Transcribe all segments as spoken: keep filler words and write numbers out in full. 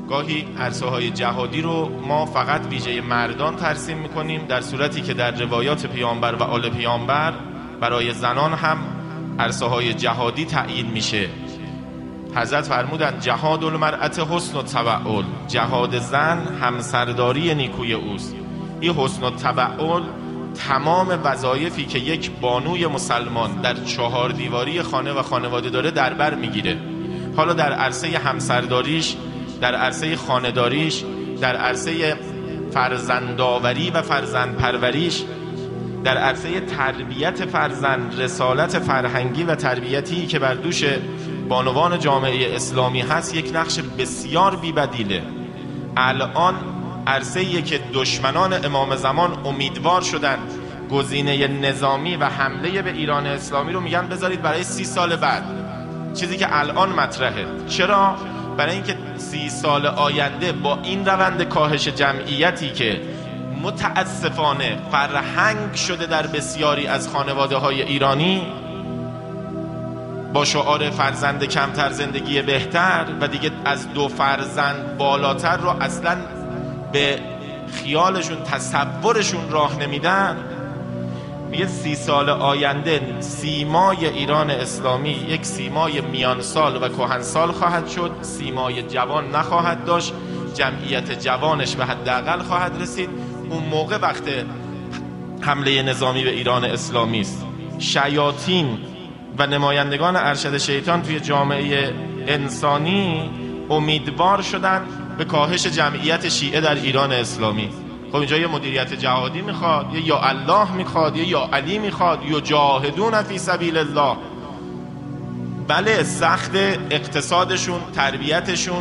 گاهی عرصه‌های جهادی رو ما فقط ویژه مردان ترسیم می‌کنیم، در صورتی که در روایات پیامبر و آل پیامبر برای زنان هم عرصه‌های جهادی تعیین میشه. حضرت فرمودند جهاد المرأة حسن التبعل، جهاد زن همسرداری نیکوی اوست. این حسن التبعل تمام وظایفی که یک بانوی مسلمان در چهار دیواری خانه و خانواده داره در بر میگیره. حالا در عرصه همسرداریش، در عرصه خانه‌داریش، در عرصه فرزندآوری و فرزندپروریش، در عرصه تربیت فرزند، رسالت فرهنگی و تربیتی که بر دوش بانوان جامعه اسلامی هست، یک نقش بسیار بی‌بدیله. الان عرصه‌ای که دشمنان امام زمان امیدوار شدن گزینه نظامی و حمله به ایران اسلامی رو میگن بذارید برای سی سال بعد، چیزی که الان مطرحه. چرا؟ برای اینکه سی سال آینده با این روند کاهش جمعیتی که متاسفانه فرهنگ شده در بسیاری از خانواده های ایرانی، با شعار فرزند کمتر زندگی بهتر و دیگه از دو فرزند بالاتر رو اصلا به خیالشون تصورشون راه نمیدن، میگه سی سال آینده سیمای ایران اسلامی یک سیمای میان سال و کهن سال خواهد شد، سیمای جوان نخواهد داشت، جمعیت جوانش به حداقل خواهد رسید. اون موقع وقت حمله نظامی به ایران اسلامی است. شیاطین و نمایندگان ارشد شیطان توی جامعه انسانی امیدوار شدن به کاهش جمعیت شیعه در ایران اسلامی. خب اینجا یه مدیریت جهادی میخواد، یه یا الله میخواد، یه یا علی میخواد، یا جاهدون فی سبیل الله. بله سخت، اقتصادشون، تربیتشون،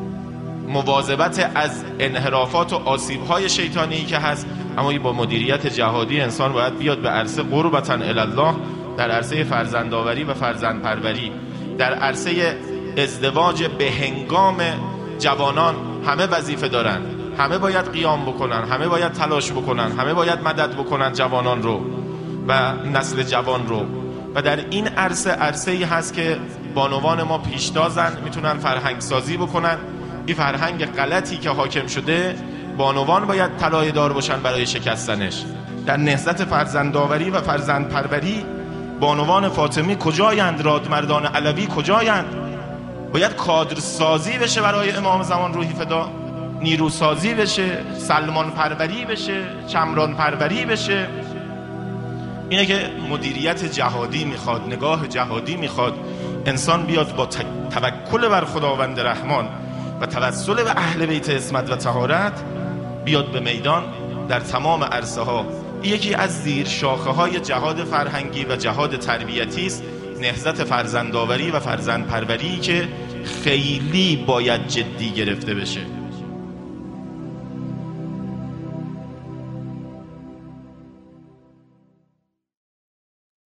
مواظبت از انحرافات و آسیب‌های شیطانی که هست، اما با مدیریت جهادی انسان باید بیاد به عرصه قربتاً الی الله، در عرصه فرزندآوری و فرزندپروری، در عرصه ازدواج به هنگام جوانان همه وظیفه دارن، همه باید قیام بکنن، همه باید تلاش بکنن، همه باید مدد بکنن جوانان رو و نسل جوان رو. و در این عرصه عرصه‌ای هست که بانوان ما پیشتازن، میتونن فرهنگ سازی بکنن. این فرهنگ غلطی که حاکم شده بانوان باید طلایه دار باشن برای شکستنش. در نهضت فرزندآوری و فرزندپروری بانوان فاطمی کجایند؟ رادمردان علوی کجایند؟ باید کادر سازی بشه برای امام زمان روحی فدا، نیرو سازی بشه، سلمان پروری بشه، چمران پروری بشه. اینه که مدیریت جهادی میخواد، نگاه جهادی میخواد. انسان بیاد با توکل بر خداوند رحمان و توسل به اهل بیت عصمت و طهارت بیاد به میدان در تمام عرصه ها. یکی از زیر شاخه های جهاد فرهنگی و جهاد تربیتی است، نهضت فرزندآوری و فرزندپروری که خیلی باید جدی گرفته بشه.